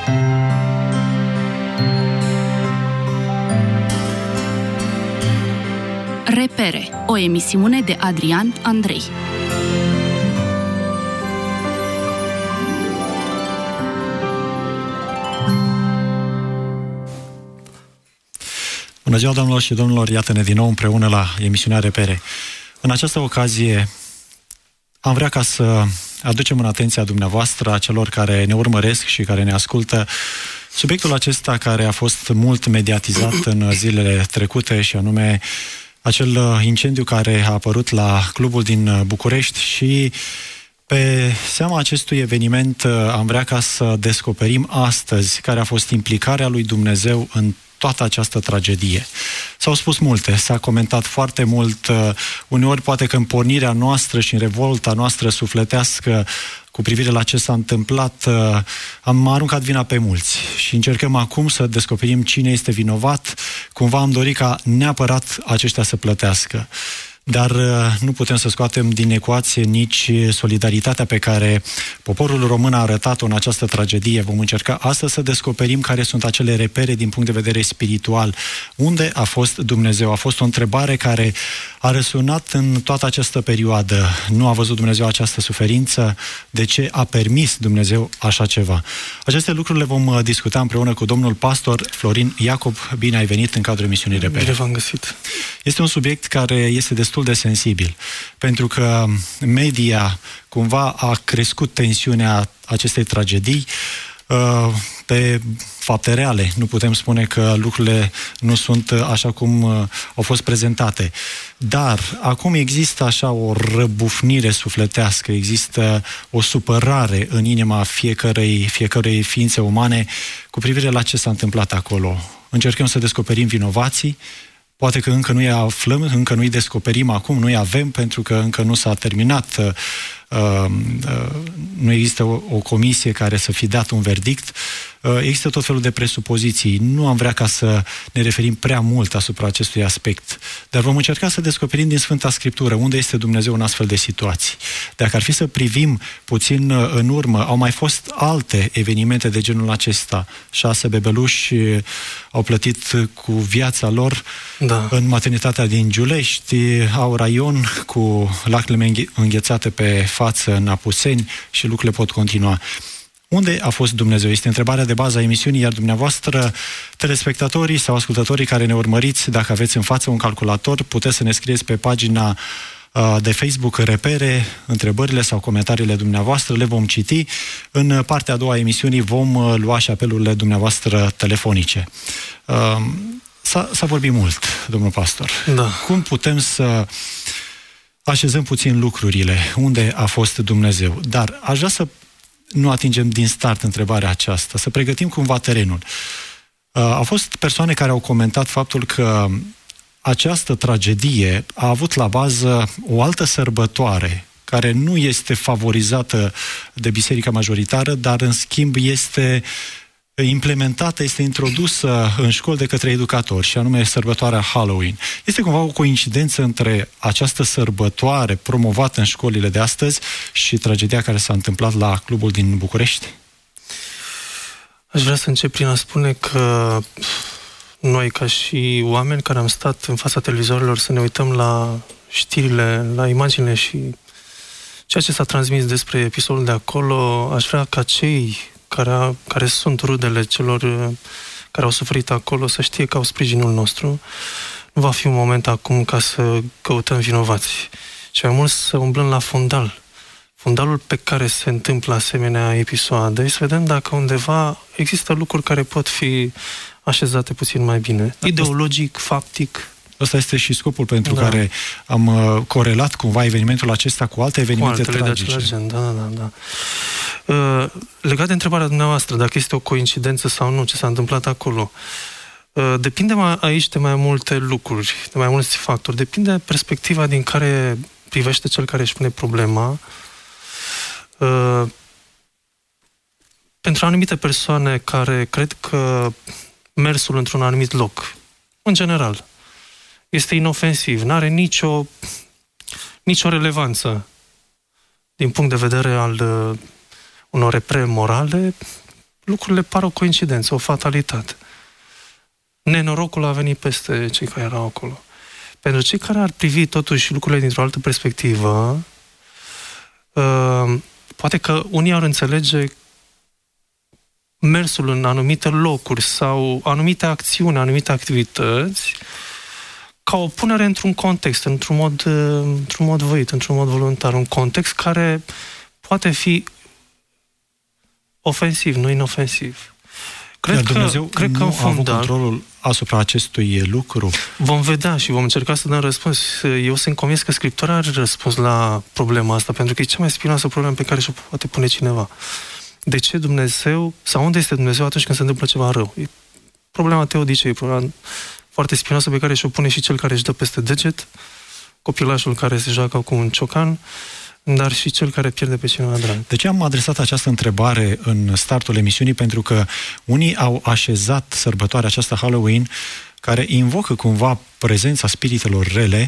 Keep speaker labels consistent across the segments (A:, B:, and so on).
A: Repere, o emisiune de Adrian Andrei.
B: Bună ziua, doamnelor și domnilor, iată-ne din nou împreună la emisiunea Repere. În această ocazie am vrea ca să aducem în atenția dumneavoastră, a celor care ne urmăresc și care ne ascultă, subiectul acesta care a fost mult mediatizat în zilele trecute, și anume acel incendiu care a apărut la clubul din București. Și pe seama acestui eveniment am vrea ca să descoperim astăzi care a fost implicarea lui Dumnezeu în toată această tragedie. S-au spus multe, s-a comentat foarte mult, uneori poate că în pornirea noastră și în revolta noastră sufletească cu privire la ce s-a întâmplat, am aruncat vina pe mulți și încercăm acum să descoperim cine este vinovat. Cumva am dorit ca neapărat aceștia să plătească. Dar nu putem să scoatem din ecuație nici solidaritatea pe care poporul român a arătat-o în această tragedie. Vom încerca astăzi să descoperim care sunt acele repere din punct de vedere spiritual. Unde a fost Dumnezeu? A fost o întrebare care a răsunat în toată această perioadă. Nu a văzut Dumnezeu această suferință? De ce a permis Dumnezeu așa ceva? Aceste lucruri le vom discuta împreună cu domnul pastor Florin Iacob. Bine ai venit în cadrul emisiunii Repere.
C: Bine v-am găsit.
B: Este un subiect care este destul de sensibil, pentru că media cumva a crescut tensiunea acestei tragedii pe fapte reale. Nu putem spune că lucrurile nu sunt așa cum au fost prezentate. Dar acum există așa o răbufnire sufletească, există o supărare în inima fiecărei ființe umane cu privire la ce s-a întâmplat acolo. Încercăm să descoperim vinovații. Poate că încă nu-i aflăm, încă nu-i descoperim acum, nu-i avem, pentru că încă nu s-a terminat, nu există o comisie care să fi dat un verdict. Există tot felul de presupoziții. Nu am vrea ca să ne referim prea mult asupra acestui aspect, dar vom încerca să descoperim din Sfânta Scriptură unde este Dumnezeu în astfel de situații. Dacă ar fi să privim puțin în urmă, au mai fost alte evenimente de genul acesta. 6 bebeluși au plătit cu viața lor în maternitatea din Giulești, au raion cu lacrime înghețate pe față în Apuseni și lucrurile pot continua. Unde a fost Dumnezeu? Este întrebarea de bază a emisiunii, iar dumneavoastră, telespectatorii sau ascultătorii care ne urmăriți, dacă aveți în față un calculator, puteți să ne scrieți pe pagina de Facebook Repere întrebările sau comentariile dumneavoastră, le vom citi. În partea a doua a emisiunii vom lua și apelurile dumneavoastră telefonice. S-a vorbit mult, domnul pastor.
C: Da.
B: Cum putem să așezăm puțin lucrurile? Unde a fost Dumnezeu? Dar aș vrea să nu atingem din start întrebarea aceasta, să pregătim cumva terenul. Au fost persoane care au comentat faptul că această tragedie a avut la bază o altă sărbătoare care nu este favorizată de biserica majoritară, dar în schimb este implementată, este introdusă în școli de către educatori, și anume sărbătoarea Halloween. Este cumva o coincidență între această sărbătoare promovată în școlile de astăzi și tragedia care s-a întâmplat la clubul din București?
C: Aș vrea să încep prin a spune că noi, ca și oameni care am stat în fața televizorilor să ne uităm la știrile, la imaginile și ceea ce s-a transmis despre episodul de acolo, aș vrea ca cei care sunt rudele celor care au suferit acolo să știe că au sprijinul nostru. Nu va fi un moment acum ca să căutăm vinovați, ci mai mult să umblăm la fundalul pe care se întâmplă asemenea episoade, să vedem dacă undeva există lucruri care pot fi așezate puțin mai bine. Ideologic, faptic.
B: Ăsta este și scopul pentru care am corelat cumva evenimentul acesta cu alte evenimente tragice.
C: Da. Legat de întrebarea dumneavoastră, dacă este o coincidență sau nu, ce s-a întâmplat acolo, depinde aici de mai multe lucruri, de mai mulți factori. Depinde perspectiva din care privește cel care își pune problema. Pentru anumite persoane care cred că mersul într-un anumit loc, în general, este inofensiv, n-are nicio relevanță din punct de vedere al unor repere morale, lucrurile par o coincidență, o fatalitate. Nenorocul a venit peste cei care erau acolo. Pentru cei care ar privi totuși lucrurile dintr-o altă perspectivă, poate că unii ar înțelege mersul în anumite locuri sau anumite acțiuni, anumite activități, ca o punere într-un context, într-un mod voit, într-un mod voluntar, un context care poate fi ofensiv, nu inofensiv.
B: Cred că Dumnezeu nu a avut controlul asupra acestui lucru.
C: Vom vedea și vom încerca să dăm răspuns. Eu sunt convins că Scriptura are răspuns la problema asta, pentru că e cea mai spinoasă problemă pe care și-o poate pune cineva. De ce Dumnezeu, sau unde este Dumnezeu atunci când se întâmplă ceva rău? E problema teodicei, e problema foarte spinoasă pe care și-o pune și cel care își dă peste deget, copilașul care se joacă cu un ciocan, dar și cel care pierde pe cineva drag.
B: De ce am adresat această întrebare în startul emisiunii? Pentru că unii au așezat sărbătoarea aceasta Halloween, care invocă cumva prezența spiritelor rele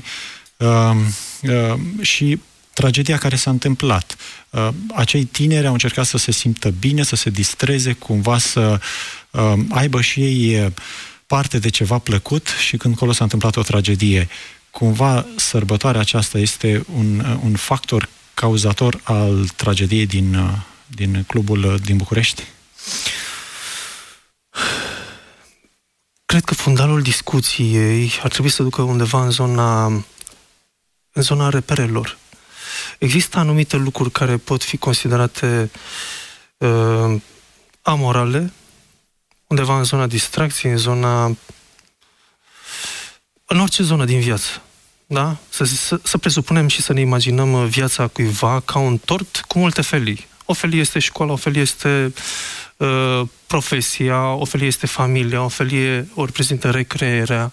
B: și tragedia care s-a întâmplat. Acei tineri au încercat să se simtă bine, să se distreze, cumva să aibă și ei parte de ceva plăcut și când acolo s-a întâmplat o tragedie. Cumva sărbătoarea aceasta este un factor cauzator al tragediei din clubul din București?
C: Cred că fundalul discuției ar trebui să ducă undeva în zona reperelor. Există anumite lucruri care pot fi considerate amorale, undeva în zona distracției, în orice zonă din viață. Da? Să presupunem și să ne imaginăm viața cuiva ca un tort cu multe felii. O felie este școala, o felie este profesia, o felie este familia, o felie o reprezintă recreerea.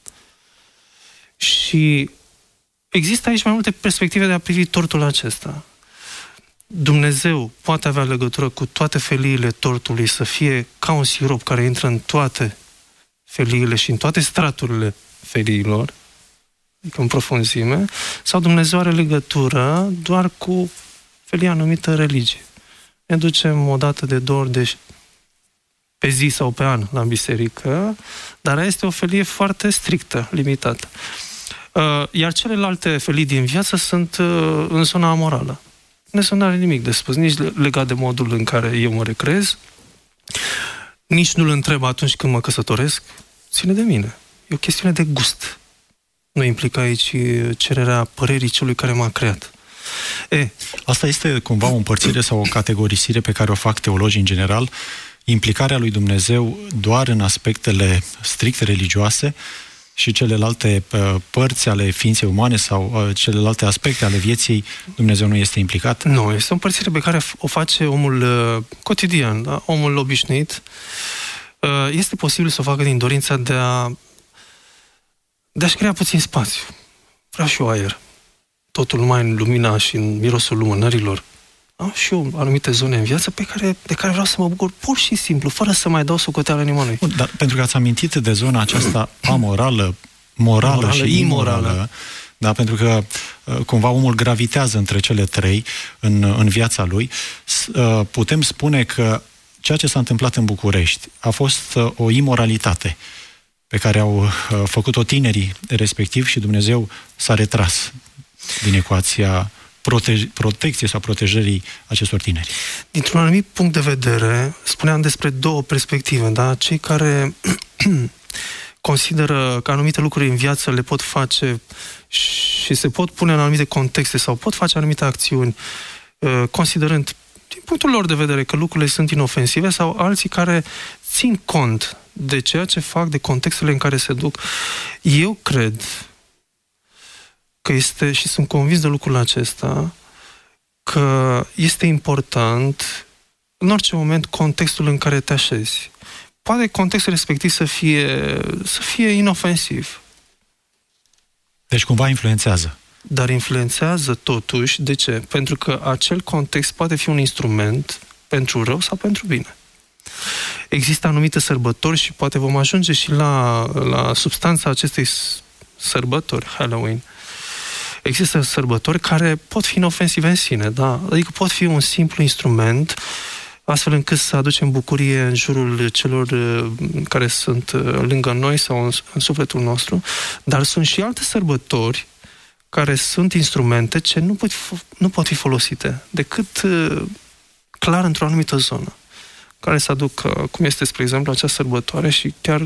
C: Și există aici mai multe perspective de a privi tortul acesta. Dumnezeu poate avea legătură cu toate feliile tortului, să fie ca un sirop care intră în toate feliile și în toate straturile feliilor, adică în profunzime, sau Dumnezeu are legătură doar cu felia numită religie. Ne ducem o dată de 2 ori pe zi sau pe an la biserică, dar este o felie foarte strictă, limitată. Iar celelalte felii din viață sunt în zona amorală. Dumnezeu nu are nimic de spus, nici legat de modul în care eu mă recreez, nici nu-L întreb atunci când mă căsătoresc, ține de mine. E o chestiune de gust. Nu implică aici cererea părerii celui care m-a creat.
B: Asta este cumva o împărțire sau o categorisire pe care o fac teologii în general, implicarea lui Dumnezeu doar în aspectele stricte religioase și celelalte părți ale ființei umane sau celelalte aspecte ale vieții, Dumnezeu nu este implicat?
C: Nu, este o împărțire pe care o face omul cotidian, da? Omul obișnuit. Este posibil să o facă din dorința de a-și crea puțin spațiu. Vreau și eu aer. Totul numai în lumina și în mirosul lumânărilor. Am și eu anumite zone în viață de care vreau să mă bucur pur și simplu, fără să mai dau socoteală nimănui.
B: Dar pentru că ați amintit de zona aceasta amorală, morală și imorală, da, pentru că cumva omul gravitează între cele trei în viața lui, putem spune că ceea ce s-a întâmplat în București a fost o imoralitate pe care au făcut-o tinerii respectiv și Dumnezeu s-a retras din ecuația protecției sau protejării acestor tineri.
C: Dintr-un anumit punct de vedere, spuneam despre 2 perspective, da? Cei care consideră că anumite lucruri în viață le pot face și se pot pune în anumite contexte sau pot face anumite acțiuni, considerând din punctul lor de vedere că lucrurile sunt inofensive, sau alții care țin cont de ceea ce fac, de contextele în care se duc. Eu cred că este, și sunt convins de lucrul acesta, că este important în orice moment contextul în care te așezi. Poate contextul respectiv să fie inofensiv.
B: Deci cumva influențează.
C: Dar influențează totuși. De ce? Pentru că acel context poate fi un instrument pentru rău sau pentru bine. Există anumite sărbători și poate vom ajunge și la substanța acestei sărbători, Halloween. Există sărbători care pot fi inofensive în sine, da? Adică pot fi un simplu instrument astfel încât să aducem bucurie în jurul celor care sunt lângă noi sau în sufletul nostru, dar sunt și alte sărbători care sunt instrumente ce nu pot fi folosite decât clar într-o anumită zonă, care să aduc, cum este, spre exemplu, această sărbătoare și chiar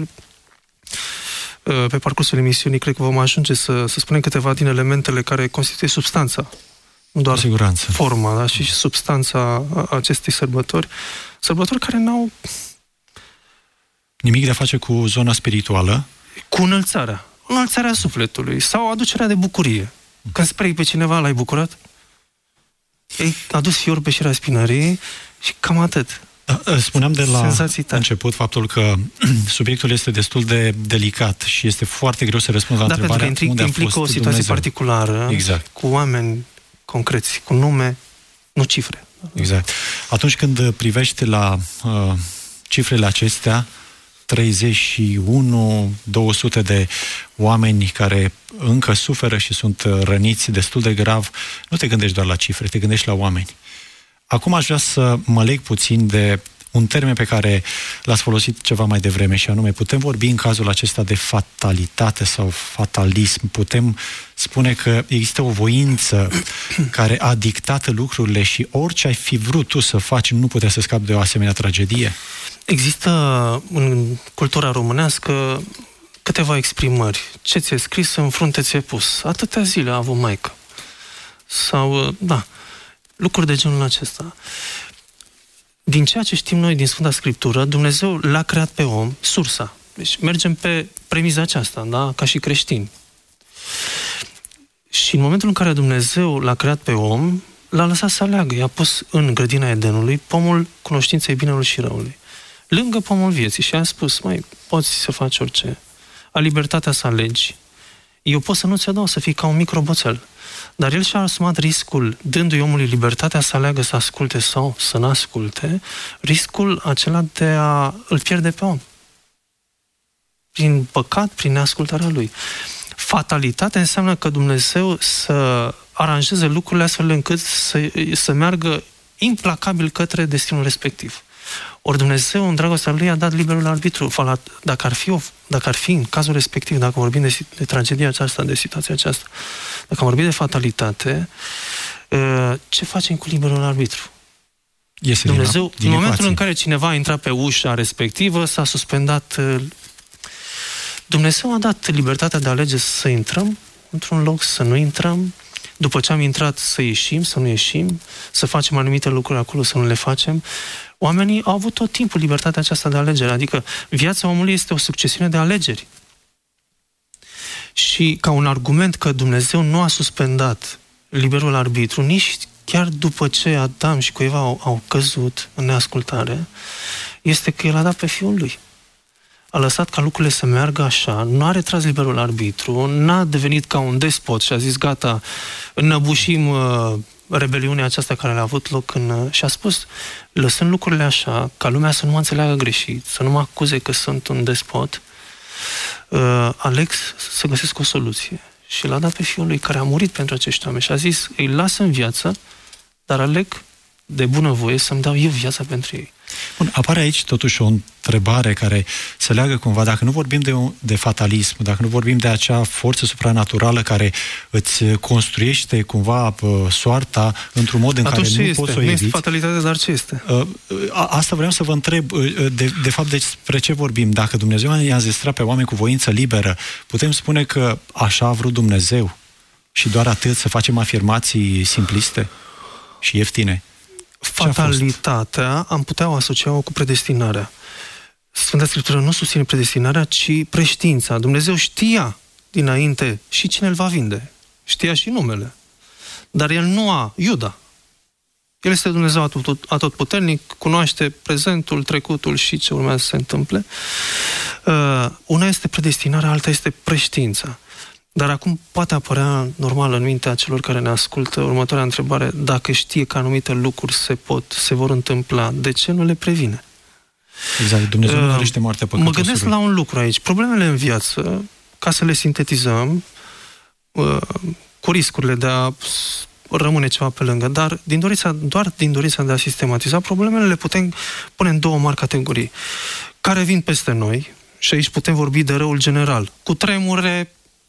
C: pe parcursul emisiunii cred că vom ajunge să spunem câteva din elementele care constituie substanța, nu doar forma, da, și substanța acestei sărbători care n-au
B: nimic de a face cu zona spirituală,
C: cu înălțarea sufletului sau aducerea de bucurie. Când speri pe cineva, l-ai bucurat? Ei adus fior pe șirea spinării și cam atât.
B: Spuneam de la început faptul că subiectul este destul de delicat și este foarte greu să răspund la întrebarea
C: unde a fost implică o situație
B: Dumnezeu
C: particulară, exact, cu oameni concreți, cu nume, nu cifre.
B: Exact. Atunci când privești la cifrele acestea, 31, 200 de oameni care încă suferă și sunt răniți destul de grav, nu te gândești doar la cifre, te gândești la oameni. Acum aș vrea să mă leg puțin de un termen pe care l-ați folosit ceva mai devreme și anume, putem vorbi în cazul acesta de fatalitate sau fatalism, putem spune că există o voință care a dictat lucrurile și orice ai fi vrut tu să faci nu putea să scapi de o asemenea tragedie?
C: Există în cultura românească câteva exprimări. Ce ți-e scris, în frunte ți-e pus. Atâtea zile a avut maică. Sau, lucruri de genul acesta. Din ceea ce știm noi din Sfânta Scriptură, Dumnezeu l-a creat pe om, sursa. Deci mergem pe premiza aceasta, da? Ca și creștini. Și în momentul în care Dumnezeu l-a creat pe om, l-a lăsat să aleagă. I-a pus în grădina Edenului pomul cunoștinței binelui și răului, lângă pomul vieții, și a spus, poți să faci orice. Ai libertatea să alegi. Eu pot să nu ți-o dau, să fii ca un mic roboțel. Dar el și-a asumat riscul, dându-i omului libertatea să aleagă să asculte sau să nu asculte, riscul acela de a îl pierde pe om. Prin păcat, prin neascultarea lui. Fatalitatea înseamnă că Dumnezeu să aranjeze lucrurile astfel încât să meargă implacabil către destinul respectiv. Ori Dumnezeu, în dragostea Lui, a dat liberul arbitru. Dacă ar fi în cazul respectiv, dacă vorbim de tragedia aceasta, de situația aceasta, dacă am vorbit de fatalitate, ce facem cu liberul arbitru? Dumnezeu, în momentul în care cineva a intrat pe ușa respectivă, s-a suspendat. Dumnezeu a dat libertatea de a alege să intrăm într-un loc, să nu intrăm, după ce am intrat să ieșim, să nu ieșim, să facem anumite lucruri acolo, să nu le facem. Oamenii au avut tot timpul libertatea aceasta de alegere, adică viața omului este o succesiune de alegeri. Și ca un argument că Dumnezeu nu a suspendat liberul arbitru, nici chiar după ce Adam și Eva au căzut în neascultare, este că El a dat pe Fiul Lui. A lăsat ca lucrurile să meargă așa, nu a retras liberul arbitru, n-a devenit ca un despot și a zis, gata, înnăbușim rebeliunea aceasta care a avut loc și a spus, lăsând lucrurile așa, ca lumea să nu mă înțeleagă greșit, să nu mă acuze că sunt un despot, aleg să găsesc o soluție. Și l-a dat pe Fiul Lui care a murit pentru acești oameni și a zis, îi las în viață, dar aleg de bunăvoie să-mi dau eu viața pentru ei.
B: Bun, apare aici totuși o întrebare care se leagă cumva, dacă nu vorbim de fatalism, dacă nu vorbim de acea forță supranaturală care îți construiește cumva soarta într-un mod în
C: atunci
B: care nu poți să o eviți.
C: Nu este fatalitate, dar ce este?
B: Asta vreau să vă întreb, de fapt despre ce vorbim. Dacă Dumnezeu i-a înzestrat pe oameni cu voință liberă, putem spune că așa a vrut Dumnezeu și doar atât, să facem afirmații simpliste și ieftine?
C: Fatalitatea am putea o asocia cu predestinarea. Sfânta Scriptură nu susține predestinarea, ci preștiința. Dumnezeu știa dinainte și cine îl va vinde. Știa și numele. Dar el nu a Iuda. El este Dumnezeu atotputernic, cunoaște prezentul, trecutul și ce urmează să se întâmple. Una este predestinarea, alta este preștiința. Dar acum poate apărea normal în mintea celor care ne ascultă următoarea întrebare: dacă știe că anumite lucruri se vor întâmpla, de ce nu le previne?
B: Exact, Dumnezeu nu dorește moartea păcătosului.
C: Mă gândesc la un lucru aici. Problemele în viață, ca să le sintetizăm, cu riscurile de a rămâne ceva pe lângă, dar doar din dorința de a sistematiza problemele le putem pune în două mari categorii, care vin peste noi, și aici putem vorbi de răul general, cu tremure,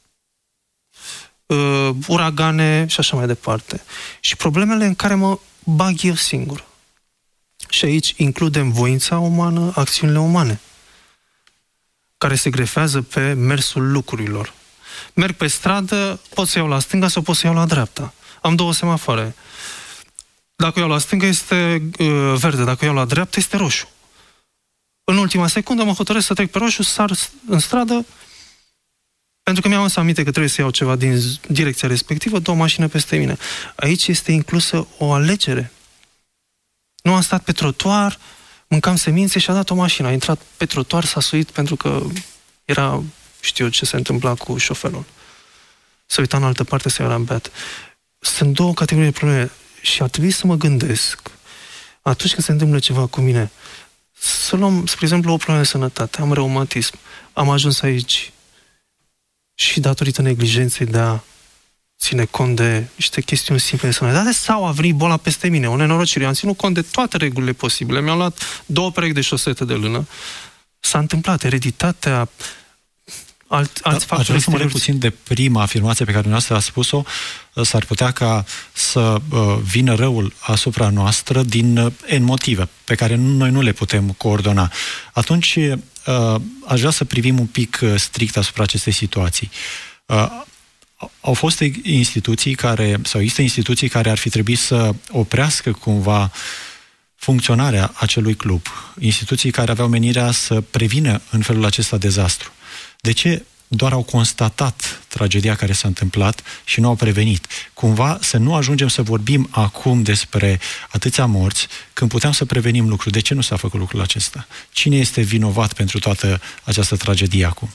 C: uragane și așa mai departe. Și problemele în care mă bag eu singur. Și aici includem voința umană, acțiunile umane, care se grefează pe mersul lucrurilor. Merg pe stradă, pot să iau la stânga sau pot să iau la dreapta. Am două semafoare. Dacă iau la stânga este verde, dacă iau la dreapta este roșu. În ultima secundă mă hotărăsc să trec pe roșu, sar în stradă, pentru că mi-am însă aminte că trebuie să iau ceva din direcția respectivă, două mașini peste mine. Aici este inclusă o alegere. Nu am stat pe trotuar, mâncam semințe și a dat o mașină. A intrat pe trotuar, s-a suit pentru că era, știu ce se întâmpla cu șoferul. S-a uitat în altă parte să era beat. Sunt două categorii de probleme și ar trebui să mă gândesc, atunci când se întâmplă ceva cu mine, să luăm, spre exemplu, o problemă de sănătate. Am reumatism. Am ajuns aici și datorită neglijenței de a ține cont de niște chestiuni simple de sănătate sau a venit boala peste mine, o nenorocire. Am ținut cont de toate regulile posibile. Mi-am luat 2 perechi de șosete de lână. S-a întâmplat ereditatea, alți factori.
B: Aș vrea să mă leg puțin de prima afirmație pe care dumneavoastră a spus-o. S-ar putea ca să vină răul asupra noastră din N motive pe care noi nu le putem coordona. Atunci aș vrea să privim un pic strict asupra acestei situații. Au fost instituții care, sau există instituții care ar fi trebuit să oprească cumva funcționarea acelui club. Instituții care aveau menirea să prevină în felul acesta dezastru. De ce doar au constatat tragedia care s-a întâmplat și nu au prevenit? Cumva să nu ajungem să vorbim acum despre atâția morți când puteam să prevenim lucruri. De ce nu s-a făcut lucrul acesta? Cine este vinovat pentru toată această tragedie acum?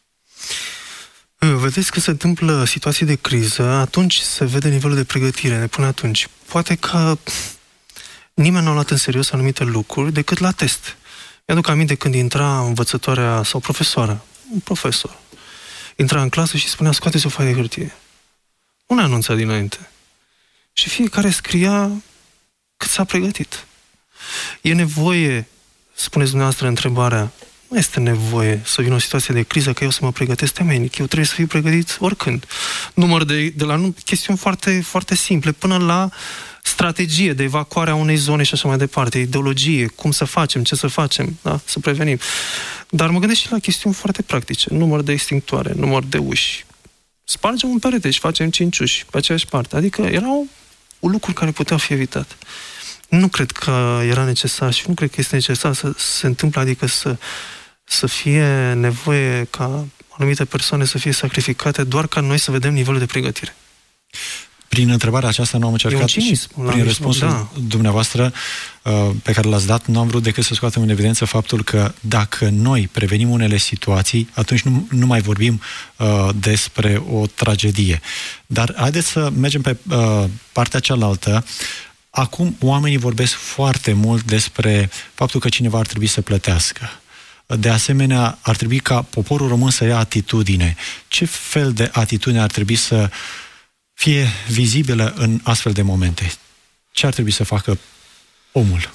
C: Vedeți că se întâmplă situații de criză, atunci se vede nivelul de pregătire până atunci. Poate că nimeni nu a luat în serios anumite lucruri decât la test. Mi-aduc aminte când intra învățătoarea sau profesoara, un profesor, intra în clasă și spunea: scoateți o foaie de hârtie. Nu ne anunța dinainte. Și fiecare scria cât s-a pregătit. E nevoie, spuneți dumneavoastră întrebarea, nu este nevoie să vină o situație de criză că eu să mă pregătesc temeinic. Eu trebuie să fiu pregătit oricând. Număr de la chestiuni foarte, foarte simple, până la strategie de evacuare a unei zone și așa mai departe, ideologie, cum să facem, ce să facem, da? Să prevenim. Dar mă gândesc și la chestiuni foarte practice, număr de extinctoare, număr de uși. Spargem un perete și facem 5 uși pe aceeași parte. Adică erau lucruri care puteau fi evitate. Nu cred că era necesar și nu cred că este necesar să se întâmple, adică să fie nevoie ca anumite persoane să fie sacrificate doar ca noi să vedem nivelul de pregătire.
B: Prin întrebarea aceasta nu am încercat și prin răspunsul dumneavoastră pe care l-ați dat, nu am vrut decât să scoatem în evidență faptul că dacă noi prevenim unele situații, atunci nu mai vorbim despre o tragedie. Dar haideți să mergem pe partea cealaltă. Acum oamenii vorbesc foarte mult despre faptul că cineva ar trebui să plătească. De asemenea, ar trebui ca poporul român să ia atitudine. Ce fel de atitudine ar trebui să fie vizibilă în astfel de momente? Ce ar trebui să facă omul?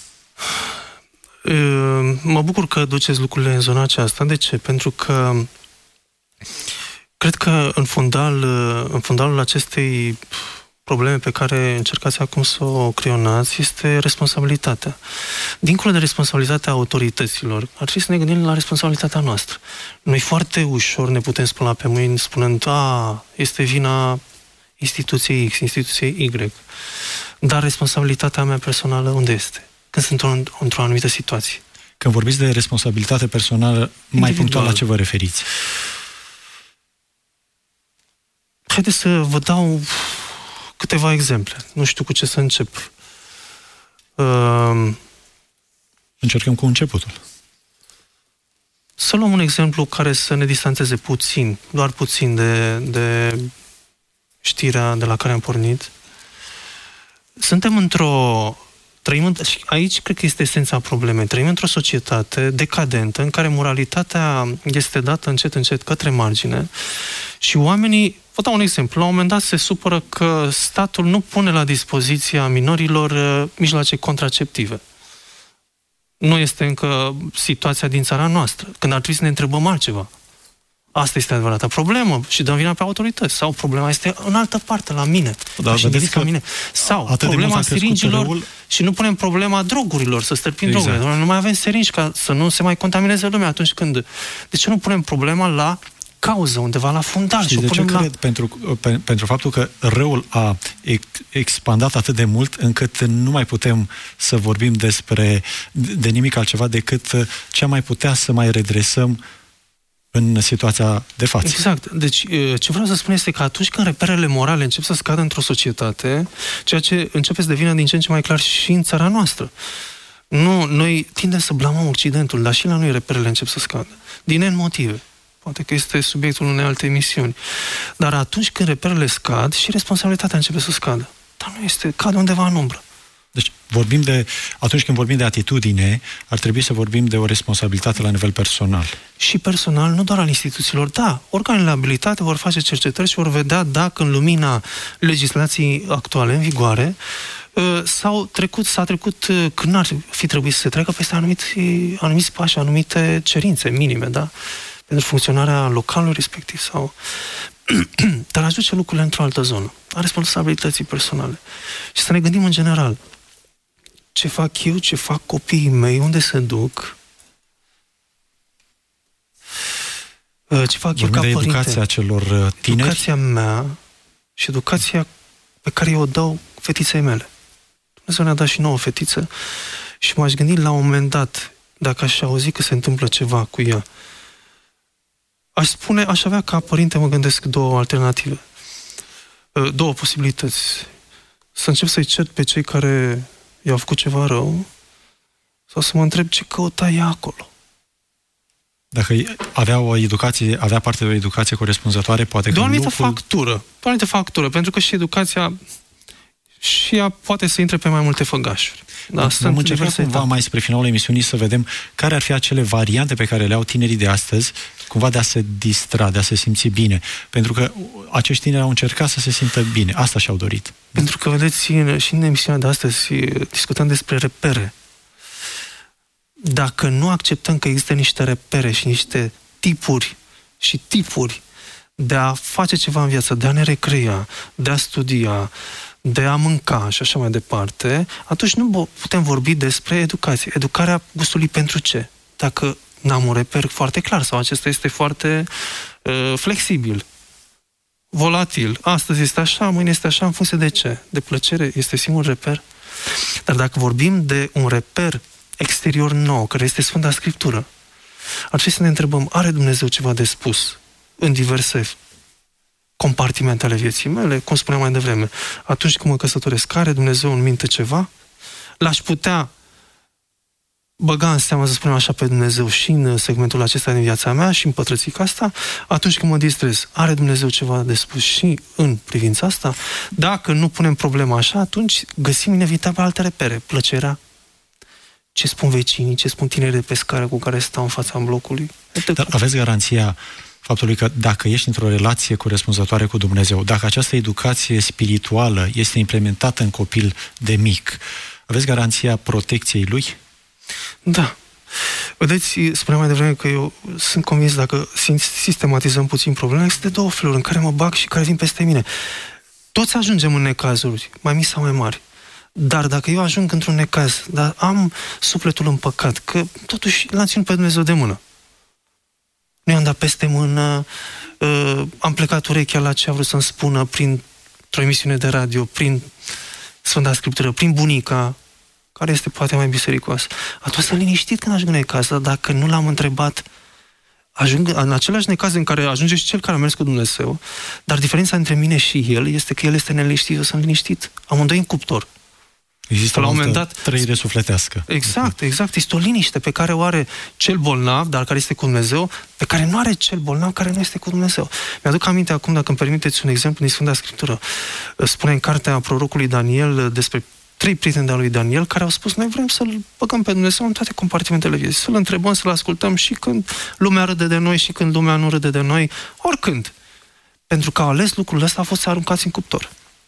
C: Mă bucur că duceți lucrurile în zona aceasta. De ce? Pentru că cred că în fundalul acestei probleme pe care încercați acum să o creionați este responsabilitatea. Dincolo de responsabilitatea autorităților, ar trebui să ne gândim la responsabilitatea noastră. Noi foarte ușor ne putem spăla pe mâini spunând: este vina instituției X, instituției Y. Dar responsabilitatea mea personală unde este? Când sunt într-o anumită situație.
B: Când vorbiți de responsabilitate personală, mai punctual la ce vă referiți?
C: Haideți să vă dau câteva exemple. Nu știu cu ce să încep.
B: Încercăm cu începutul.
C: Să luăm un exemplu care să ne distanțeze puțin, doar puțin de știrea de la care am pornit. Și aici cred că este esența problemei. Trăim într-o societate decadentă în care moralitatea este dată încet, încet către margine și oamenii Vă dau un exemplu. La un moment dat se supără că statul nu pune la dispoziția minorilor mijloace contraceptive. Nu este încă situația din țara noastră, când ar trebui să ne întrebăm altceva. Asta este adevărata problemă și dăm vina pe autorități. Sau problema este în altă parte, la mine.
B: Da, vedeți că
C: mine. Sau problema siringilor și nu punem problema drogurilor, să stârpim drogurile. Nu mai avem seringi ca să nu se mai contamineze lumea atunci când... De ce nu punem problema la cauză, undeva la fundal?
B: Și de ce cred? Pentru faptul că răul a expandat atât de mult încât nu mai putem să vorbim de nimic altceva decât ce am mai putea să mai redresăm în situația de față.
C: Exact. Deci, ce vreau să spun este că atunci când reperele morale încep să scadă într-o societate, ceea ce începe să devină din ce în ce mai clar și în țara noastră. Nu, noi tindem să blamăm Occidentul, dar și la noi reperele încep să scadă. Din N motive. Poate că este subiectul unei alte emisiuni. Dar atunci când reperele scad, și responsabilitatea începe să scadă. Dar nu este, cade undeva în umbră.
B: Deci, atunci când vorbim de atitudine, ar trebui să vorbim de o responsabilitate la nivel personal.
C: Și personal, nu doar al instituțiilor. Da, organele abilitate vor face cercetări și vor vedea dacă în lumina legislației actuale în vigoare s-a trecut când n-ar fi trebuit să se treacă peste anumiți pași, anumite cerințe minime, da? Pentru funcționarea localului respectiv sau... Dar aș duce lucrurile într-o altă zonă, a responsabilității personale. Și să ne gândim în general, ce fac eu, ce fac copiii mei, unde se duc, ce fac eu ca părinte.
B: Educația celor tineri.
C: Educația mea și educația pe care eu o dau fetiței mele. Dumnezeu ne-a dat și nouă fetiță și m-aș gândi la un moment dat, dacă aș auzi că se întâmplă ceva cu ea, aș avea ca părinte, mă gândesc, două alternative. Două posibilități. Să încep să-i cert pe cei care i-au făcut ceva rău sau să mă întreb ce căuta ea acolo.
B: Dacă avea parte de o educație corespunzătoare, poate că
C: de o anumită factură, pentru că și educația și ea poate să intre pe mai multe făgașuri.
B: Da, vom încerca cumva mai spre finalul emisiunii să vedem care ar fi acele variante pe care le au tinerii de astăzi, cumva de a se distra, de a se simți bine. Pentru că acești tineri au încercat să se simtă bine. Asta și-au dorit.
C: Pentru că, vedeți, și în emisiunea de astăzi discutăm despre repere. Dacă nu acceptăm că există niște repere și niște tipuri de a face ceva în viață, de a ne recrea, de a studia, de a mânca și așa mai departe, atunci nu putem vorbi despre educație. Educarea gustului pentru ce? Dacă n-am un reper foarte clar sau acesta este foarte flexibil, volatil. Astăzi este așa, mâine este așa, în funcție de ce? De plăcere? Este singur reper? Dar dacă vorbim de un reper exterior nou, care este Sfânta Scriptură, ar trebui să ne întrebăm, are Dumnezeu ceva de spus în diverse compartimente ale vieții mele, cum spuneam mai devreme. Atunci când mă căsătoresc, are Dumnezeu în minte ceva? L-aș putea băga în seamă, să spunem așa, pe Dumnezeu și în segmentul acesta din viața mea și în pătrățica asta? Atunci când mă distrez, are Dumnezeu ceva de spus și în privința asta? Dacă nu punem problema așa, atunci găsim inevitabil alte repere. Plăcerea, ce spun vecinii, ce spun tinerii de pe scară cu care stau în fața blocului.
B: Dar aveți garanția faptului că dacă ești într-o relație corespunzătoare cu Dumnezeu, dacă această educație spirituală este implementată în copil de mic, aveți garanția protecției lui?
C: Da. Vedeți, spuneam mai devreme că eu sunt convins, dacă sistematizăm puțin problema, există două feluri în care mă bag și care vin peste mine. Toți ajungem în necazuri, mai mici sau mai mari. Dar dacă eu ajung într-un necaz, dar am sufletul împăcat, că totuși l-am ținut pe Dumnezeu de mână. Nu i-am dat peste mână, am plecat urechea la ce a vrut să-mi spună printr-o emisiune de radio, prin Sfânta Scriptură, prin bunica, care este poate mai bisericoasă. Atunci sunt liniștit când ajung în necaz, dar dacă nu l-am întrebat, ajung în același necaz în care ajunge și cel care a mers cu Dumnezeu, dar diferența între mine și el este că el este neliniștit, eu sunt liniștit. Amândoi în cuptor.
B: Există la un moment dat trăire sufletească.
C: Exact. Este o liniște pe care o are cel bolnav, dar care este cu Dumnezeu, pe care nu are cel bolnav care nu este cu Dumnezeu. Mi-aduc aminte acum, dacă îmi permiteți un exemplu din Sfânta Scriptură. Spune în cartea prorocului Daniel despre 3 prieteni de-a lui Daniel care au spus, noi vrem să-L băgăm pe Dumnezeu în toate compartimentele vieții, să-L întrebăm, să-L ascultăm și când lumea râde de noi și când lumea nu râde de noi, oricând. pentru că au ales lucrul ăsta, au fost aruncați în cuptor.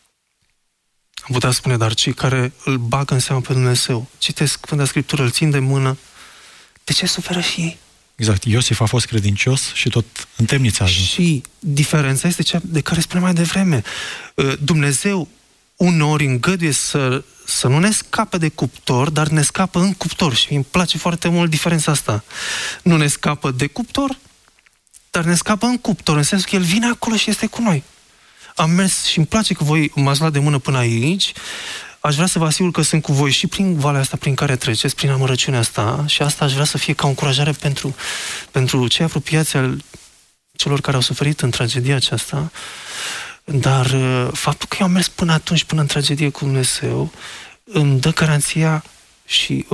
C: Am putea spune, dar cei care îl bagă în seamă pe Dumnezeu, citesc Sfânta Scriptură, îl țin de mână, de ce suferă și ei?
B: Exact. Iosif a fost credincios și tot în temniță a ajuns.
C: Și diferența este cea de care spuneam mai devreme. Dumnezeu uneori îngăduie să nu ne scape de cuptor, dar ne scapă în cuptor. Și îmi place foarte mult diferența asta. Nu ne scapă de cuptor, dar ne scapă în cuptor, în sensul că El vine acolo și este cu noi. Am mers și îmi place că voi m-ați luat de mână până aici. Aș vrea să vă asigur că sunt cu voi și prin valea asta prin care treceți, prin amărăciunea asta, și asta aș vrea să fie ca o încurajare pentru cei apropiați al celor care au suferit în tragedia aceasta. Dar faptul că eu am mers până atunci, până în tragedie cu Dumnezeu, îmi dă garanția și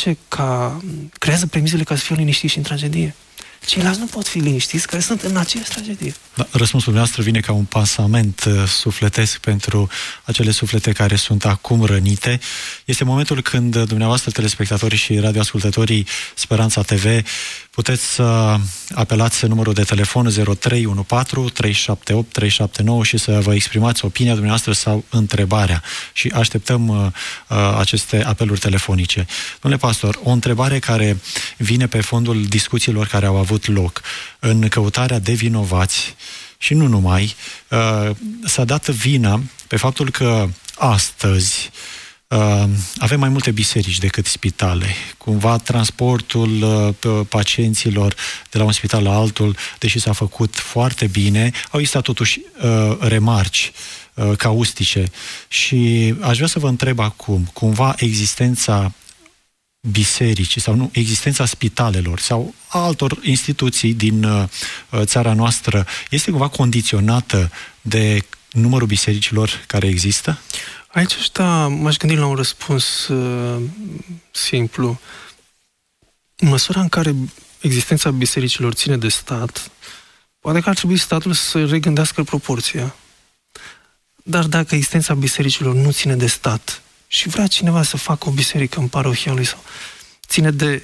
C: creează premisele ca să fiu liniștit și în tragedie. Ceilalți nu pot fi liniștiți, care sunt în aceeași tragedie.
B: Da, răspunsul dumneavoastră vine ca un pasament sufletesc pentru acele suflete care sunt acum rănite. Este momentul când dumneavoastră, telespectatorii și radioascultătorii Speranța TV, puteți să apelați numărul de telefon 0314 378 379 și să vă exprimați opinia dumneavoastră sau întrebarea. Și așteptăm aceste apeluri telefonice. Domnule pastor, o întrebare care vine pe fondul discuțiilor care au avut loc în căutarea de vinovați și nu numai, s-a dat vina pe faptul că astăzi avem mai multe biserici decât spitale. Cumva transportul pacienților de la un spital la altul, deși s-a făcut foarte bine, au existat totuși remarci caustice. Și aș vrea să vă întreb acum, cumva existența bisericii sau nu, existența spitalelor sau altor instituții din țara noastră este cumva condiționată de numărul bisericilor care există?
C: Aici m-aș gândi la un răspuns simplu. În măsura în care existența bisericilor ține de stat, poate că ar trebui statul să regândească proporția. Dar dacă existența bisericilor nu ține de stat și vrea cineva să facă o biserică în parohia lui sau ține de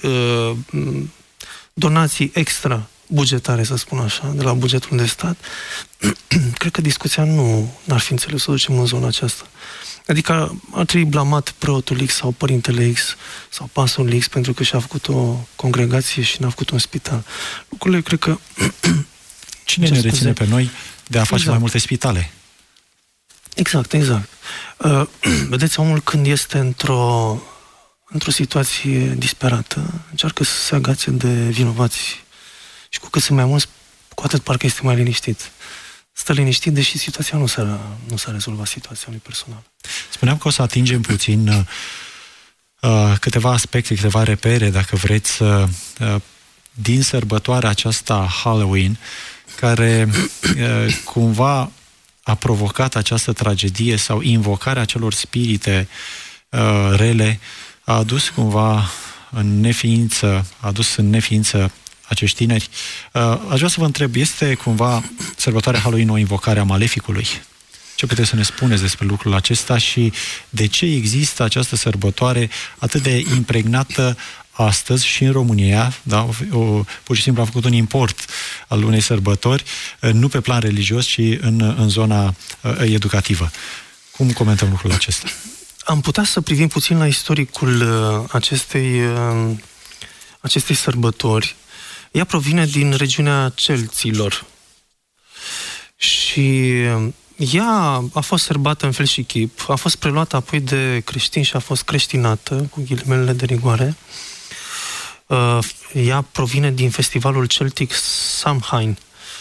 C: donații extra bugetare, să spun așa, de la bugetul de stat, cred că discuția nu ar fi înțeles să ducem în zona aceasta. Adică ar trebui blamat preotul X sau părintele X sau pastorul X pentru că și-a făcut o congregație și n-a făcut un spital. Lucrurile, cred că...
B: Cine ne reține pe noi de a face mai multe spitale?
C: Exact. Vedeți, omul când este într-o situație disperată, încearcă să se agațe de vinovați. Și cu cât sunt mai mulți, cu atât parcă este mai liniștit. Stă liniștit, deși situația nu s-a rezolvat, situația lui personal.
B: Spuneam că o să atingem puțin câteva aspecte, câteva repere, dacă vreți, din sărbătoarea aceasta Halloween, care cumva a provocat această tragedie sau invocarea acelor spirite rele, a adus cumva în neființă acești tineri. Aș vrea să vă întreb, este cumva sărbătoarea Halloween o invocare a maleficului? Ce puteți să ne spuneți despre lucrul acesta și de ce există această sărbătoare atât de impregnată astăzi și în România, da? Pur și simplu a făcut un import al unei sărbători, nu pe plan religios, ci în zona educativă. Cum comentăm lucrul acesta?
C: Am putea să privim puțin la istoricul acestei sărbători. Ea provine din regiunea Celților și ea a fost sărbată în fel și chip, a fost preluată apoi de creștini și a fost creștinată, cu ghilimelele de rigoare. Ea provine din festivalul celtic Samhain.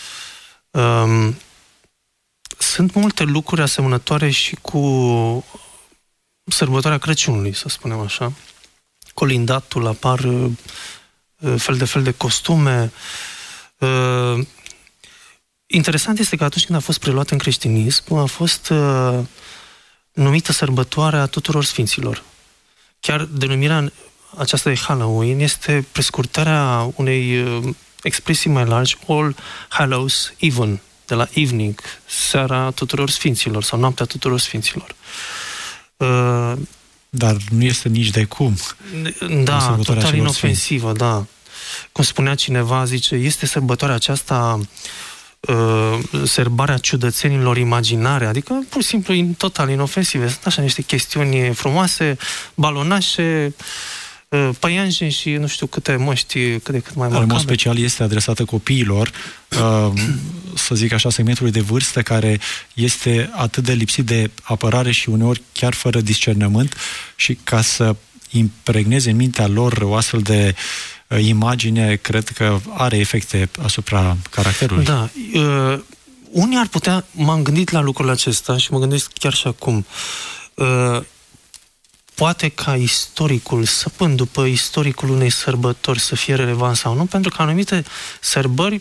C: Sunt multe lucruri asemănătoare și cu sărbătoarea Crăciunului, să spunem așa. Colindatul, apar fel de costume. Interesant este că atunci când a fost preluată în creștinism, a fost numită sărbătoarea tuturor sfinților. Chiar denumirea aceasta de Halloween este prescurtarea unei expresii mai largi, All Hallows Even, de la evening, seara tuturor sfinților sau noaptea tuturor sfinților.
B: Dar nu este nici de cum.
C: Da, total inofensivă, da. Cum spunea cineva, zice, este sărbătoarea aceasta serbarea ciudățenilor imaginare, adică pur și simplu total inofensive. Sunt așa niște chestiuni frumoase, balonașe, păianjeni și nu știu câte măști, cât de cât mai
B: în mod special este adresată copiilor, să zic așa, segmentului de vârstă care este atât de lipsit de apărare și uneori chiar fără discernământ, și ca să impregneze în mintea lor o astfel de imagine, cred că are efecte asupra caracterului.
C: Da. Unii ar putea, m-am gândit la lucrul acesta și mă gândesc chiar și acum, poate ca istoricul, săpând după istoricul unei sărbători să fie relevant sau nu, pentru că anumite sărbări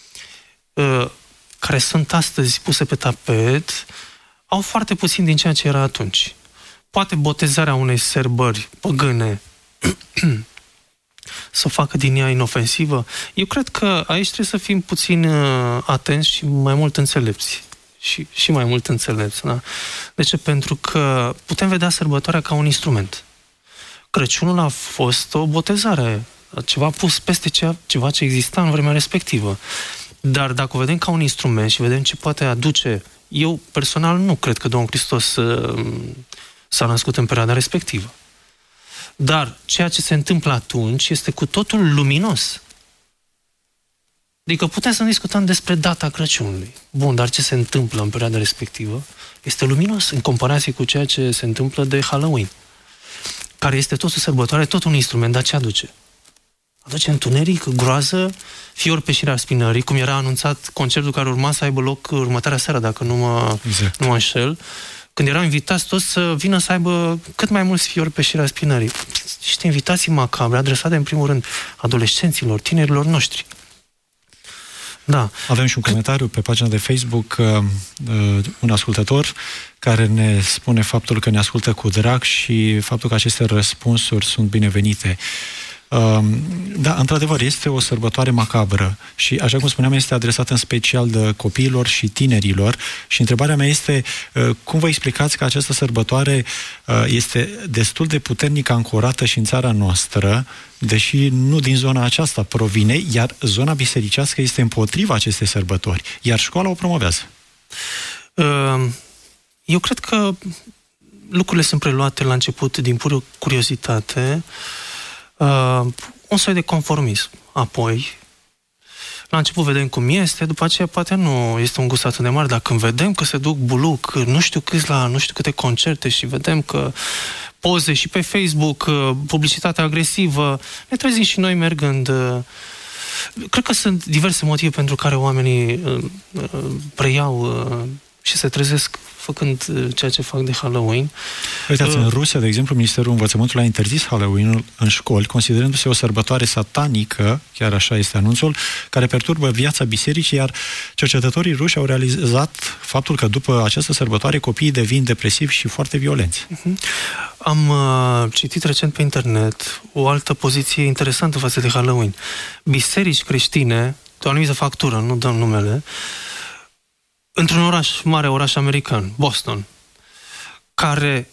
C: care sunt astăzi puse pe tapet au foarte puțin din ceea ce era atunci. Poate botezarea unei sărbări păgâne să facă din ea inofensivă. Eu cred că aici trebuie să fim puțin atenți și mai mult înțelepți. Și mai mult înțelepți. Da? De ce? Pentru că putem vedea sărbătoarea ca un instrument. Crăciunul a fost o botezare, ceva pus peste ceva ce exista în vremea respectivă. Dar dacă o vedem ca un instrument și vedem ce poate aduce, eu personal nu cred că Domnul Hristos s-a născut în perioada respectivă. Dar ceea ce se întâmplă atunci este cu totul luminos. Adică putem să discutăm despre data Crăciunului. Bun, dar ce se întâmplă în perioada respectivă este luminos în comparație cu ceea ce se întâmplă de Halloween, care este tot o sărbătoare, tot un instrument, dar ce aduce? Aduce întuneric, groază, fiori pe șirea spinării, cum era anunțat concertul care urma să aibă loc următoarea seară, dacă nu mă înșel, când erau invitați toți să vină să aibă cât mai mulți fiori pe șirea spinării. Niște invitații macabre, adresate în primul rând adolescenților, tinerilor noștri. Da.
B: Avem și un comentariu pe pagina de Facebook, un ascultător care ne spune faptul că ne ascultă cu drag și faptul că aceste răspunsuri sunt binevenite. Da, într-adevăr, este o sărbătoare macabră și, așa cum spuneam, este adresată în special de copiilor și tinerilor și întrebarea mea este cum vă explicați că această sărbătoare este destul de puternic ancorată și în țara noastră, deși nu din zona aceasta provine, iar zona bisericească este împotriva acestei sărbători, iar școala o promovează.
C: Eu cred că lucrurile sunt preluate la început din pură curiozitate, un soi de conformism. Apoi, la început vedem cum este, după aceea poate nu este un gust atât de mare, dar când vedem că se duc buluc, nu știu câți la nu știu câte concerte și vedem că poze și pe Facebook, publicitate agresivă, ne trezim și noi mergând. Cred că sunt diverse motive pentru care oamenii preiau și se trezesc făcând ceea ce fac de Halloween.
B: Uitați, în Rusia, de exemplu, Ministerul Învățământului a interzis Halloween-ul în școli, considerându-se o sărbătoare satanică, chiar așa este anunțul, care perturbă viața bisericii, iar cercetătorii ruși au realizat faptul că după această sărbătoare copiii devin depresivi și foarte violenți.
C: Am citit recent pe internet o altă poziție interesantă față de Halloween. Biserici creștine, de o anumită factură, nu dăm numele, într-un mare oraș american, Boston, care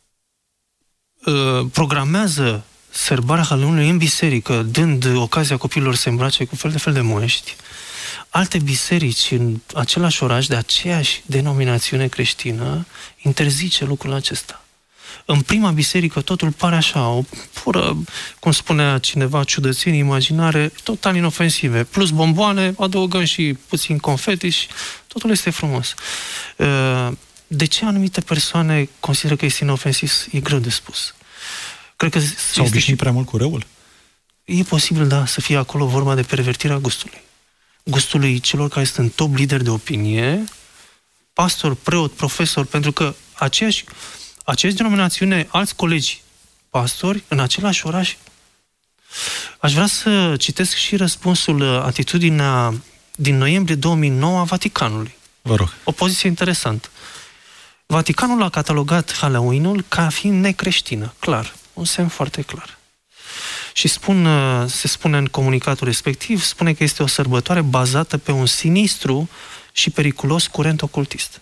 C: programează sărbarea Halloween-ului în biserică, dând ocazia copiilor să se îmbrace cu fel de măști, alte biserici în același oraș, de aceeași denominațiune creștină, interzice lucrul acesta. În prima biserică totul pare așa, o pură, cum spunea cineva, ciudățenii imaginare, total inofensive. Plus bomboane, adăugăm și puțin confeti și totul este frumos. De ce anumite persoane consideră că este inofensiv, e greu de spus. Cred că
B: s-au obișnuit prea mult cu răul?
C: E posibil, da, să fie acolo vorba de pervertirea gustului. Gustului celor care sunt top lideri de opinie, pastor, preot, profesor, pentru că aceeași denominațiune, alți colegi pastori, în același oraș. Aș vrea să citesc și răspunsul, atitudinea din noiembrie 2009 a Vaticanului.
B: Vă rog.
C: O poziție interesantă. Vaticanul a catalogat Halloween-ul ca fiind necreștină, clar. Un semn foarte clar. Și se spune în comunicatul respectiv, spune că este o sărbătoare bazată pe un sinistru și periculos curent ocultist.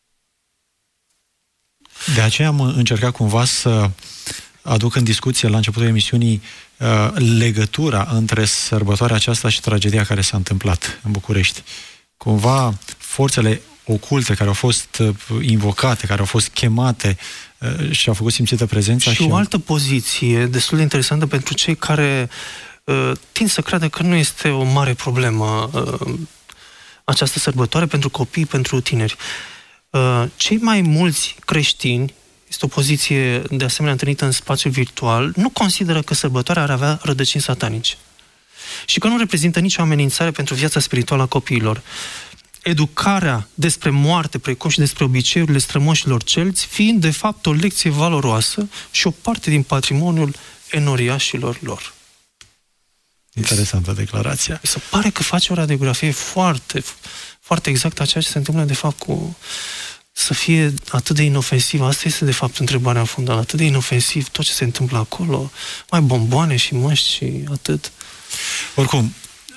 B: De aceea am încercat cumva să aduc în discuție la începutul emisiunii legătura între sărbătoarea aceasta și tragedia care s-a întâmplat în București. cumva forțele oculte care au fost invocate, care au fost chemate și au făcut simțită prezența.
C: Și o altă poziție destul de interesantă pentru cei care tind să creadă că nu este o mare problemă această sărbătoare pentru copii, pentru tineri. Cei mai mulți creștini, este o poziție de asemenea întâlnită în spațiul virtual, nu consideră că sărbătoarea ar avea rădăcini satanice și că nu reprezintă nicio amenințare pentru viața spirituală a copiilor. Educarea despre moarte, precum și despre obiceiurile strămoșilor celți, fiind de fapt o lecție valoroasă și o parte din patrimoniul enoriașilor lor.
B: Interesantă declarația.
C: Se pare că face o radiografie foarte, foarte exactă a ceea ce se întâmplă de fapt cu... să fie atât de inofensiv. Asta este de fapt întrebarea fundală. Atât de inofensiv tot ce se întâmplă acolo, mai bomboane și măști și atât.
B: Oricum,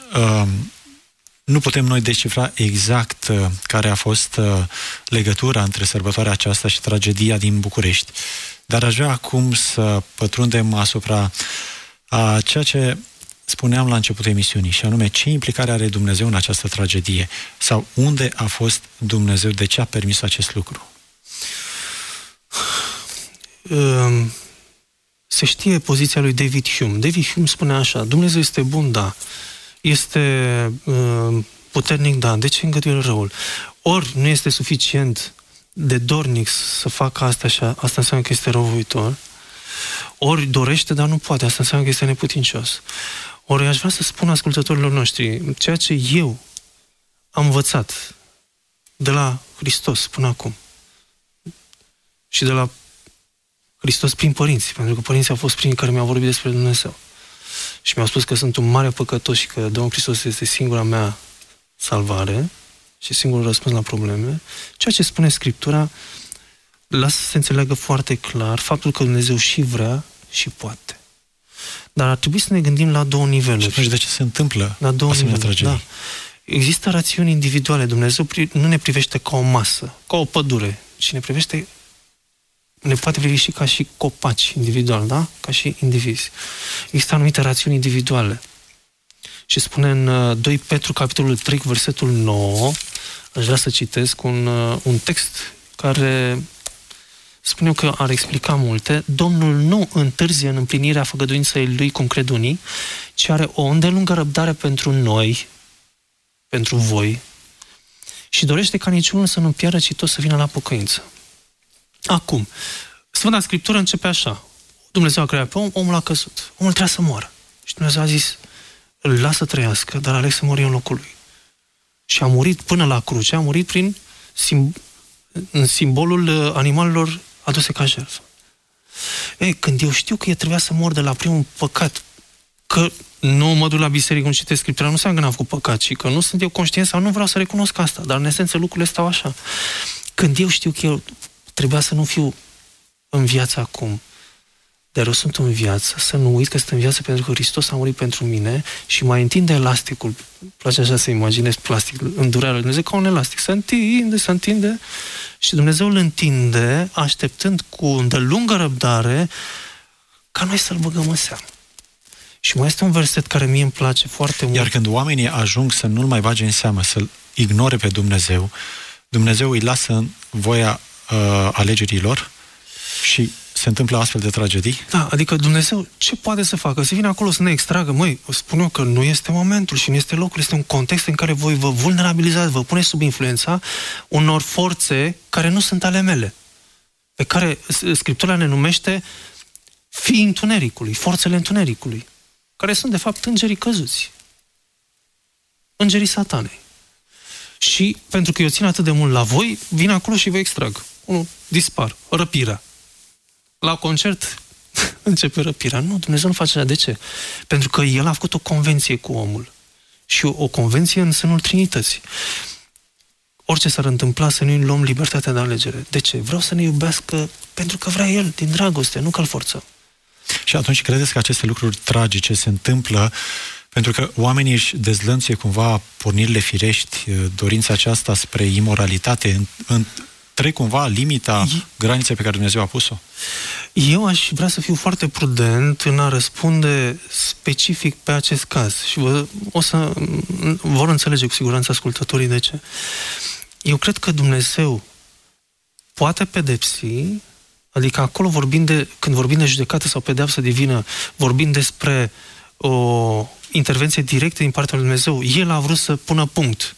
B: nu putem noi descifra exact care a fost legătura între sărbătoarea aceasta și tragedia din București. Dar aș vrea acum să pătrundem asupra a ceea ce spuneam la începutul emisiunii, și anume ce implicare are Dumnezeu în această tragedie? Sau unde a fost Dumnezeu? De ce a permis acest lucru?
C: Se știe poziția lui David Hume. David Hume spune așa: Dumnezeu este bun, da. Este puternic, da. De ce îngăduie răul? Ori nu este suficient de dornic să facă asta și asta înseamnă că este răuvoitor, ori dorește, dar nu poate. Asta înseamnă că este neputincios. Ori aș vrea să spun ascultătorilor noștri ceea ce eu am învățat de la Hristos până acum și de la Hristos prin părinți, pentru că părinții au fost primii care mi-au vorbit despre Dumnezeu și mi-au spus că sunt un mare păcătos și că Domnul Hristos este singura mea salvare și singurul răspuns la probleme. Ceea ce spune Scriptura lasă să se înțeleagă foarte clar faptul că Dumnezeu și vrea și poate. Dar ar trebui să ne gândim la două niveluri.
B: Și de ce se întâmplă
C: la două
B: asemenea tragedii?
C: Da. Există rațiuni individuale. Dumnezeu nu ne privește ca o masă, ca o pădure, ci ne poate privi și ca și copaci individual, da? Ca și indivizi. Există anumite rațiuni individuale. Și spune în 2 Petru, capitolul 3, versetul 9, aș vrea să citesc un text care spune că ar explica multe. Domnul nu întârzie în împlinirea făgăduinței lui cum cred unii, ci are o îndelungă răbdare pentru noi, pentru voi, și dorește ca niciunul să nu piară, ci tot să vină la pocăință. Acum, Sfânta Scriptură începe așa: Dumnezeu a creat pe om, omul a căzut, omul trebuia să moară. Și Dumnezeu a zis: îl lasă trăiască, dar aleg să mor eu în locul lui. Și a murit până la cruce, a murit în simbolul animalelor aduse ca jertfă. Când eu știu că trebuia să mor de la primul păcat, că nu mă duc la biserică, nu citesc Scriptura, nu înseamnă că n-am făcut păcat, ci că nu sunt eu conștient sau nu vreau să recunosc asta, dar în esență lucrurile stau așa. Când eu știu că eu trebuia să nu fiu în viață acum, dar eu sunt în viață, să nu uit că sunt în viață pentru că Hristos a murit pentru mine și mai întinde elasticul. Îmi place așa să imaginez plasticul, îndurarea lui Dumnezeu ca un elastic. Se întinde și Dumnezeu îl întinde așteptând cu îndelungă răbdare ca noi să-l băgăm în seamă. Și mai este un verset care mie îmi place foarte mult.
B: Iar când oamenii ajung să nu-l mai bage în seamă, să-l ignore pe Dumnezeu, Dumnezeu îi lasă în voia alegerilor și se întâmplă astfel de tragedii?
C: Da, adică Dumnezeu ce poate să facă? Să vină acolo să ne extragă? Măi, spun eu că nu este momentul și nu este locul, este un context în care voi vă vulnerabilizați, vă puneți sub influența unor forțe care nu sunt ale mele, pe care Scriptura ne numește fiii întunericului, forțele întunericului, care sunt de fapt îngerii căzuți, îngerii satanei. Și pentru că eu țin atât de mult la voi, vin acolo și vă extrag. Unul, dispar, răpirea. La concert începe răpirea. Nu, Dumnezeu nu face așa. De ce? Pentru că El a făcut o convenție cu omul. Și o convenție în sânul Trinității. Orice s-ar întâmpla, să nu-i luăm libertatea de alegere. De ce? Vreau să ne iubească pentru că vrea El, din dragoste, nu că-L forțăm.
B: Și atunci credeți că aceste lucruri tragice se întâmplă pentru că oamenii își dezlănțuie cumva pornirile firești, dorința aceasta spre imoralitate, trec cumva limita graniței pe care Dumnezeu a pus-o?
C: Eu aș vrea să fiu foarte prudent în a răspunde specific pe acest caz și vor înțelege cu siguranță ascultătorii de ce. Eu cred că Dumnezeu poate pedepsi, adică acolo când vorbim de judecată sau pedeapsă divină, vorbim despre o intervenție directă din partea lui Dumnezeu. El a vrut să pună punct.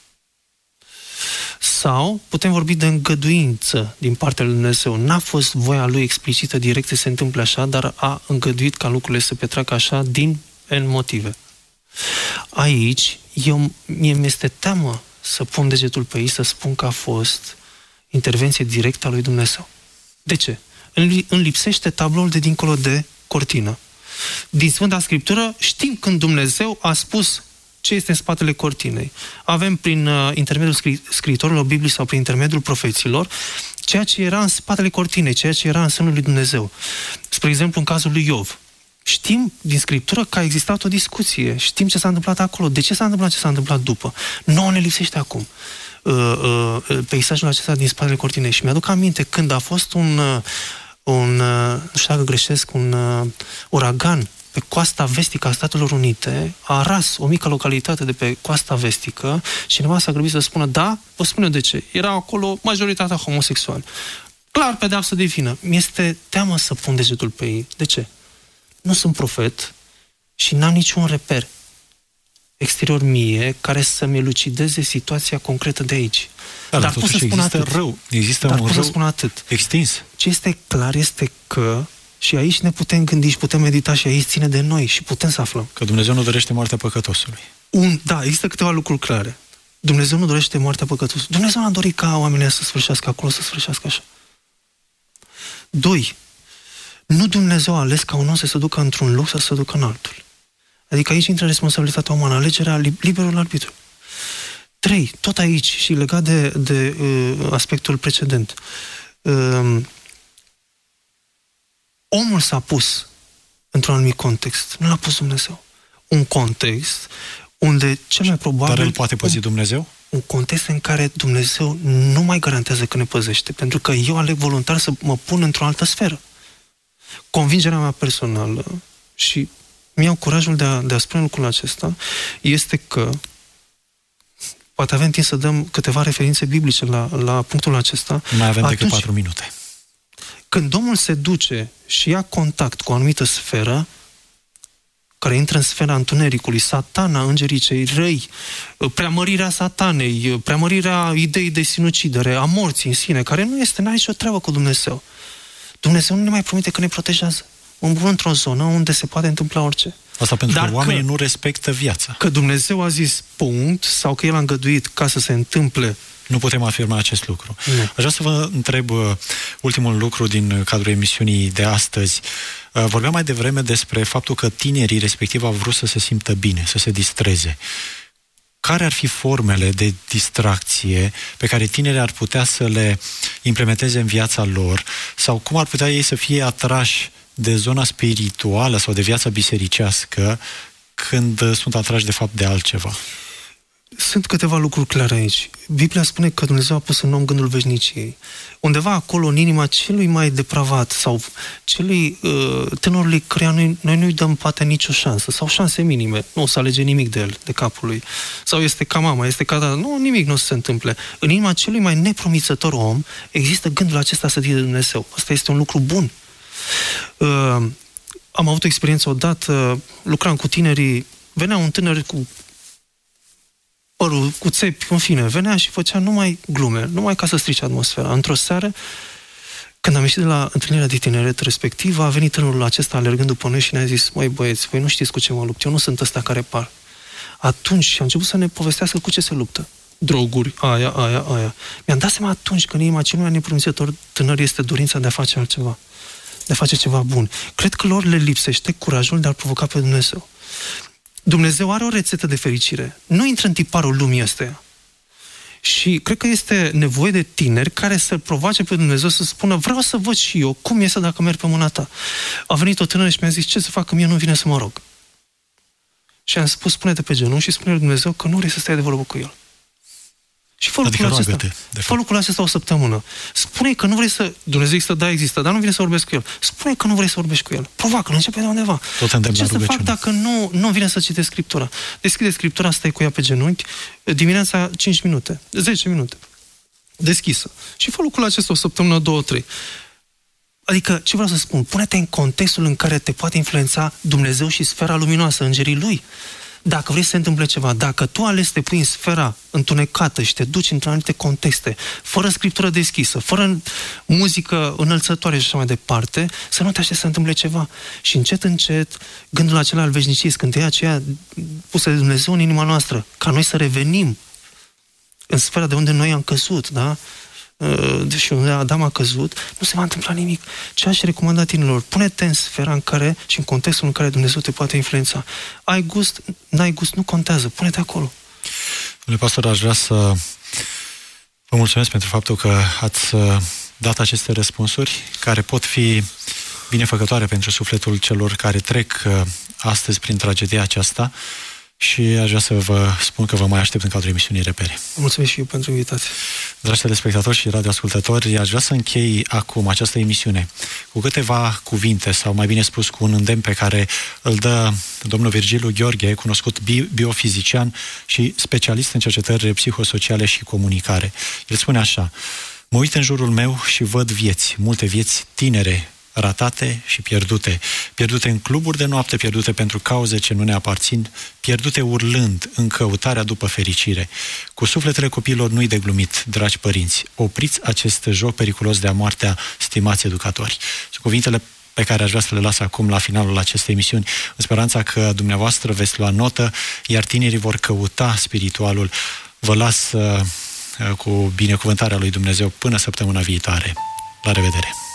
C: Sau putem vorbi de îngăduință din partea lui Dumnezeu. N-a fost voia lui explicită, directă, să se întâmple așa, dar a îngăduit ca lucrurile să se petreacă așa din N motive. Aici, mie mi-este teamă să pun degetul pe ei, să spun că a fost intervenție directă a lui Dumnezeu. De ce? Îmi lipsește tabloul de dincolo de cortină. Din Sfânta Scriptură știm când Dumnezeu a spus ce este în spatele cortinei. Avem prin intermediul scriitorilor Bibliei sau prin intermediul profeților ceea ce era în spatele cortinei, ceea ce era în sânul lui Dumnezeu. Spre exemplu, în cazul lui Iov. Știm din Scriptură că a existat o discuție, știm ce s-a întâmplat acolo, de ce s-a întâmplat ce s-a întâmplat după. Nouă ne lipsește acum peisajul acesta din spatele cortinei. Și mi-aduc aminte când a fost nu știu dacă greșesc, un uragan pe coasta vestică a Statelor Unite, a aras o mică localitate de pe coasta vestică și cineva s-a grăbit să spună, da, vă spun eu de ce. Era acolo majoritatea homosexuali. Clar, pedeapsă divină. Mi-este teamă să pun degetul pe ei. De ce? Nu sunt profet și n-am niciun reper exterior mie care să-mi elucideze situația concretă de aici.
B: Dar pot să spun atât. Există un rău extins. Ce
C: este clar este că și aici ne putem gândi și putem medita și aici ține de noi și putem să aflăm.
B: Că Dumnezeu nu dorește moartea păcătosului.
C: Da, există câteva lucruri clare. Dumnezeu nu dorește moartea păcătosului. Dumnezeu n-a dorit ca oamenii să sfârșească acolo, să sfârșească așa. 2. Nu Dumnezeu a ales ca un om să se ducă într-un loc sau să se ducă în altul. Adică aici intră responsabilitatea umană, alegerea liberul arbitru. 3. Tot aici și legat de aspectul precedent. Omul s-a pus într-un anumit context. Nu l-a pus Dumnezeu. Un context unde cel mai probabil...
B: Dar îl poate păzi Dumnezeu?
C: Un context în care Dumnezeu nu mai garantează că ne păzește, pentru că eu aleg voluntar să mă pun într-o altă sferă. Convingerea mea personală și mi-au curajul de a spune lucrul acesta este că poate avem timp să dăm câteva referințe biblice la punctul acesta.
B: Mai avem decât 4 minute.
C: Când omul se duce și ia contact cu o anumită sferă, care intră în sfera întunericului, Satana, îngerii cei răi, preamărirea Satanei, preamărirea ideii de sinucidere, a morții în sine, care n-are nicio treabă cu Dumnezeu. Dumnezeu nu ne mai promite că ne protejează. Umblăm într-o zonă unde se poate întâmpla orice.
B: Asta pentru că oamenii nu respectă viața.
C: Că Dumnezeu a zis punct sau că El a îngăduit ca să se întâmple.
B: Nu putem afirma acest lucru. Aș vrea să vă întreb ultimul lucru din cadrul emisiunii de astăzi. Vorbeam mai devreme despre faptul că tinerii respectiv au vrut să se simtă bine, să se distreze. Care ar fi formele de distracție pe care tinerii ar putea să le implementeze în viața lor sau cum ar putea ei să fie atrași de zona spirituală sau de viața bisericească când sunt atrași de fapt de altceva?
C: Sunt câteva lucruri clare aici. Biblia spune că Dumnezeu a pus în om gândul veșniciei. Undeva acolo, în inima celui mai depravat sau celui tânărului căruia noi nu-i dăm poate nicio șansă sau șanse minime. Nu o să alege nimic de el, de capul lui. Sau este ca mama, este ca tata. Nu, nimic nu o să se întâmple. În inima celui mai nepromițător om există gândul acesta să fie de Dumnezeu. Asta este un lucru bun. Am avut o experiență odată, lucram cu tinerii, venea un tânăr cu părul, cu țepi, în fine, venea și făcea numai glume, numai ca să strice atmosfera. Într-o seară, când am ieșit de la întâlnirea de tineret respectivă, a venit tânărul acesta alergând după noi și ne-a zis: măi băieți, voi nu știți cu ce mă lupt, eu nu sunt ăsta care par. Atunci a început să ne povestească cu ce se luptă. Droguri, aia. Mi-am dat seama atunci că în inima celui mai nepromițător tânăr este dorința de a face altceva, de a face ceva bun. Cred că lor le lipsește curajul de a-L provoca pe Dumnezeu. Dumnezeu are o rețetă de fericire. Nu intră în tiparul lumii astea. Și cred că este nevoie de tineri care să-L provoace pe Dumnezeu să spună: vreau să văd și eu cum este dacă merg pe mâna ta. A venit o tânără și mi-a zis: ce să fac, că mie nu vine să mă rog. Și am spus: spune-te pe genunchi și spune lui Dumnezeu că nu vrei să stai de vorbă cu El. Și fă lucrul acesta o săptămână. Spune că nu vrei să... Dumnezeu există, da, există, dar nu vine să vorbești cu el. Spune că nu vrei să vorbești cu el. Provoacă-l, începe de undeva. Ce să fac dacă nu vine să citești Scriptura? Deschide Scriptura, stai cu ea pe genunchi, dimineața 5 minute, 10 minute, deschisă. Și fă lucrul acesta o săptămână, 2, 3. Adică, ce vreau să spun? Pune-te în contextul în care te poate influența Dumnezeu și sfera luminoasă, îngerii Lui. Dacă vrei să se întâmple ceva, dacă tu ales să te pui în sfera întunecată și te duci într-o anumite contexte, fără Scriptură deschisă, fără muzică înălțătoare și așa mai departe, să nu te aștepți să întâmple ceva. Și încet, încet, gândul acela al veșniciei, scânteia aceea pusă de Dumnezeu în inima noastră, ca noi să revenim în sfera de unde noi am căzut, da? Și unde Adam a căzut, nu se va întâmpla nimic. Ce aș recomanda tinerilor? Pune-te în sfera în care și în contextul în care Dumnezeu te poate influența. Ai gust, n-ai gust, nu contează. Pune-te acolo.
B: Domnule pastor, aș vrea să vă mulțumesc pentru faptul că ați dat aceste răspunsuri care pot fi binefăcătoare pentru sufletul celor care trec astăzi prin tragedia aceasta. Și aș vrea să vă spun că vă mai aștept în cadrul emisiunii Repere.
C: Mulțumesc și eu pentru invitație.
B: Dragi telespectatori și radioascultători, aș vrea să închei acum această emisiune cu câteva cuvinte, sau mai bine spus cu un îndemn pe care îl dă domnul Virgiliu Gheorghe, cunoscut biofizician și specialist în cercetări psihosociale și comunicare. El spune așa: mă uit în jurul meu și văd vieți, multe vieți tinere, ratate și pierdute. Pierdute în cluburi de noapte, pierdute pentru cauze ce nu ne aparțin, pierdute urlând în căutarea după fericire. Cu sufletele copiilor nu-i de glumit, dragi părinți. Opriți acest joc periculos de-a moartea, stimați educatori. Sunt cuvintele pe care aș vrea să le las acum la finalul acestei emisiuni, în speranța că dumneavoastră veți lua notă, iar tinerii vor căuta spiritualul. Vă las cu binecuvântarea lui Dumnezeu până săptămâna viitoare. La revedere!